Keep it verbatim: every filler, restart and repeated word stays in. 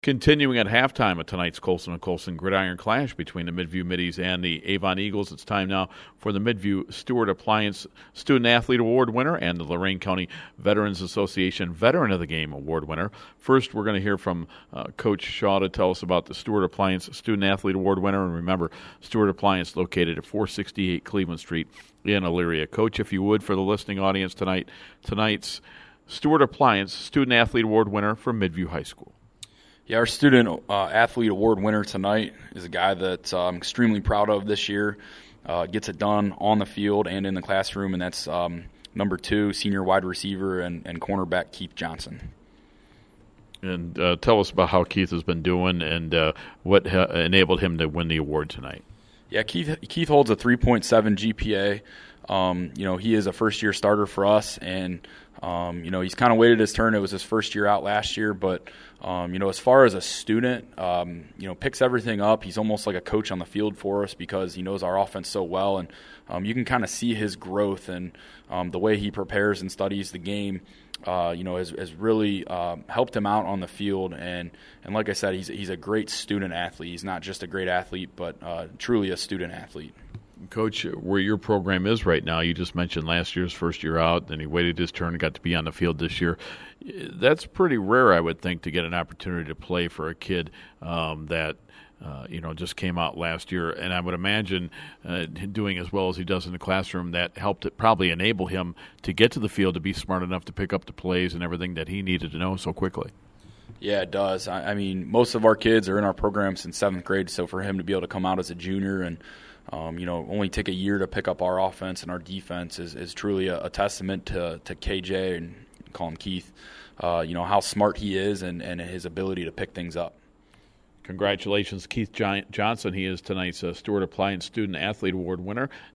Continuing at halftime of tonight's Colson and Colson Gridiron Clash between the Midview Middies and the Avon Eagles, it's time now for the Midview Stewart Appliance Student Athlete Award winner and the Lorain County Veterans Association Veteran of the Game Award winner. First, we're going to hear from uh, Coach Shaw to tell us about the Stewart Appliance Student Athlete Award winner. And remember, Stewart Appliance located at four sixty-eight Cleveland Street in Elyria. Coach, if you would, for the listening audience tonight, tonight's Stewart Appliance Student Athlete Award winner from Midview High School. Yeah, our Student uh, Athlete Award winner tonight is a guy that uh, I'm extremely proud of this year. Uh, gets it done on the field and in the classroom, and that's um, number two, senior wide receiver and, and cornerback Keith Johnson. And uh, tell us about how Keith has been doing and uh, what ha- enabled him to win the award tonight. Yeah, Keith Keith holds a three point seven G P A. Um, you know, he is a first-year starter for us, and um, you know, he's kind of waited his turn. It was his first year out last year, but um, you know, as far as a student, um, you know, picks everything up. He's almost like a coach on the field for us because he knows our offense so well, and um, you can kind of see his growth and um, the way he prepares and studies the game. Uh, you know, has, has really um, helped him out on the field, and and like I said, he's he's a great student athlete. He's not just a great athlete, but uh, truly a student athlete. Coach, where your program is right now, you just mentioned last year's first year out, and he waited his turn and got to be on the field this year. That's pretty rare, I would think, to get an opportunity to play for a kid um, that uh, you know just came out last year. And I would imagine uh, doing as well as he does in the classroom, that helped it probably enable him to get to the field, to be smart enough to pick up the plays and everything that he needed to know so quickly. Yeah, it does. I, I mean, most of our kids are in our program since seventh grade, so for him to be able to come out as a junior and Um, you know, only take a year to pick up our offense and our defense is, is truly a, a testament to, to K J, and call him Keith, uh, you know, how smart he is and, and his ability to pick things up. Congratulations, Keith Johnson. He is tonight's uh, Stewart Appliance Student Athlete Award winner.